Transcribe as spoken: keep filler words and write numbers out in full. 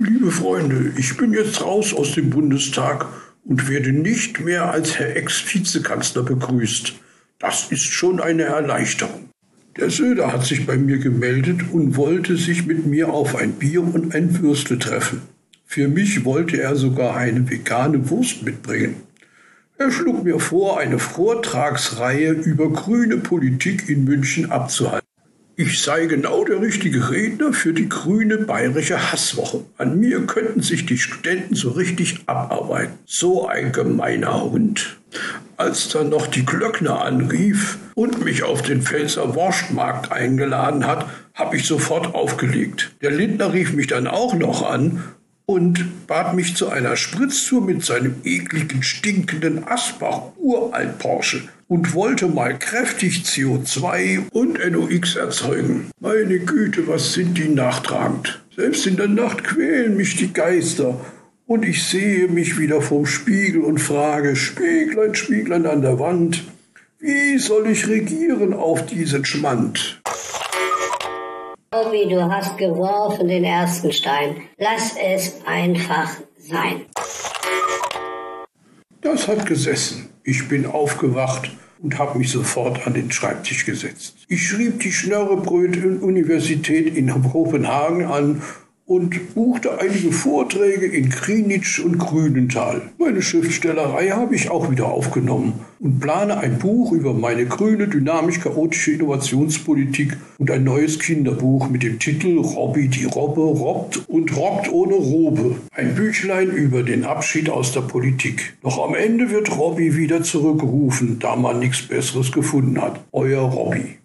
Liebe Freunde, ich bin jetzt raus aus dem Bundestag und werde nicht mehr als Herr Ex-Vizekanzler begrüßt. Das ist schon eine Erleichterung. Der Söder hat sich bei mir gemeldet und wollte sich mit mir auf ein Bier und ein Würstel treffen. Für mich wollte er sogar eine vegane Wurst mitbringen. Er schlug mir vor, eine Vortragsreihe über grüne Politik in München abzuhalten. Ich sei genau der richtige Redner für die grüne bayerische Hasswoche. An mir könnten sich die Studenten so richtig abarbeiten. So ein gemeiner Hund. Als dann noch die Glöckner anrief und mich auf den Pfälzer Wurstmarkt eingeladen hat, habe ich sofort aufgelegt. Der Lindner rief mich dann auch noch an und bat mich zu einer Spritztour mit seinem ekligen, stinkenden Asbach-Uralt-Porsche und wollte mal kräftig C O zwei und N O X erzeugen. Meine Güte, was sind die nachtragend. Selbst in der Nacht quälen mich die Geister und ich sehe mich wieder vorm Spiegel und frage, Spieglein, Spieglein an der Wand, wie soll ich regieren auf diesen Schmand? Robby, du hast geworfen den ersten Stein. Lass es einfach sein. Das hat gesessen. Ich bin aufgewacht und habe mich sofort an den Schreibtisch gesetzt. Ich schrieb die Schnörrebröt-Universität in Kopenhagen an und buchte einige Vorträge in Krienitsch und Grünenthal. Meine Schriftstellerei habe ich auch wieder aufgenommen und plane ein Buch über meine grüne, dynamisch-chaotische Innovationspolitik und ein neues Kinderbuch mit dem Titel Robby die Robbe robbt und rockt ohne Robe. Ein Büchlein über den Abschied aus der Politik. Doch am Ende wird Robby wieder zurückgerufen, da man nichts Besseres gefunden hat. Euer Robby.